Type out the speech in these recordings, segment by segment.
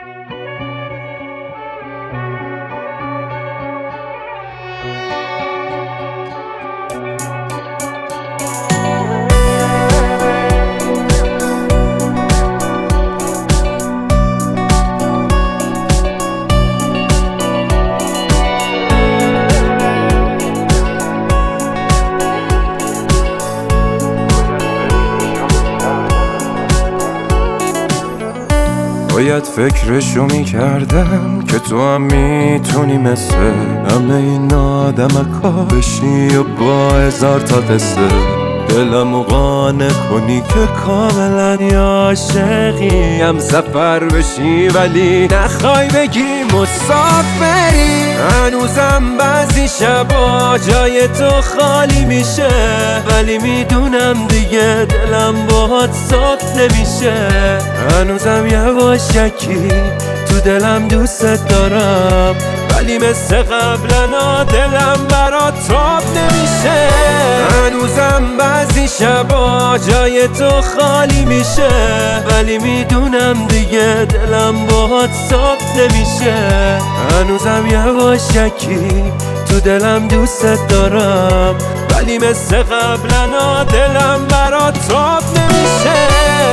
باید فکرشو میکردم که تو هم میتونی مثل همه این آدمکا بشی و با 1000 تا قصه دلمو قانع کنی که کاملا عاشقی هم سفر بشی ولی نخوای بگی مسافری. هنوزم بعضی شبا جای تو خالی میشه ولی میدونم دیگه دلم باهات صاف نمیشه. هنوزم یواشکی تو دلم دوست دارم ولی مثل قبلنا دلم برات تاب نمیشه. هنوزم بعضی شبا جای تو خالی میشه ولی میدونم دیگه دلم باهات صاف نمیشه. هنوزم یواشکی تو دلم دوست دارم ولی مثل قبلنا دلم برات تاب نمیشه.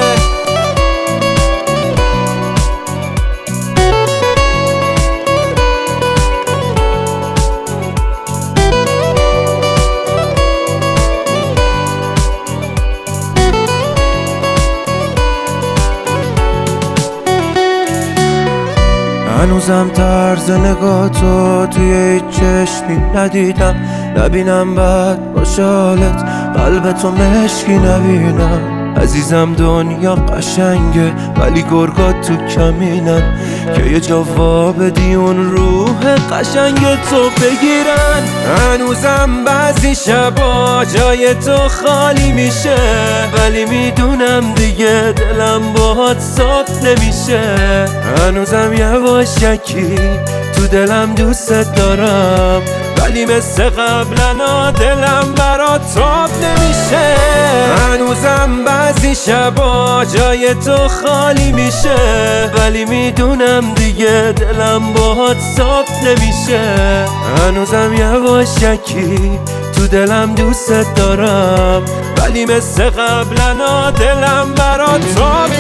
هنوزم طرز نگاه تو توی هیچ چشمی ندیدم، نبینم بعد باشه حالت قلب تو مشکی نبینم. عزیزم دنیا قشنگه ولی گرگات تو کمینن که یه جا بدی اون روح قشنگ تو بگیرن. هنوزم بعضی شبا جای تو خالی میشه ولی میدونم دیگه دلم باهات صاف نمیشه. هنوزم یواشکی تو دلم دوست دارم ولی مثل قبلنا دلم برات تاب نمیشه. هنوزم بعضی شبا جای تو خالی میشه ولی میدونم دیگه دلم باهات صاف نمیشه. هنوزم یواشکی تو دلم دوست دارم ولی مثل قبلنا دلم برات تاب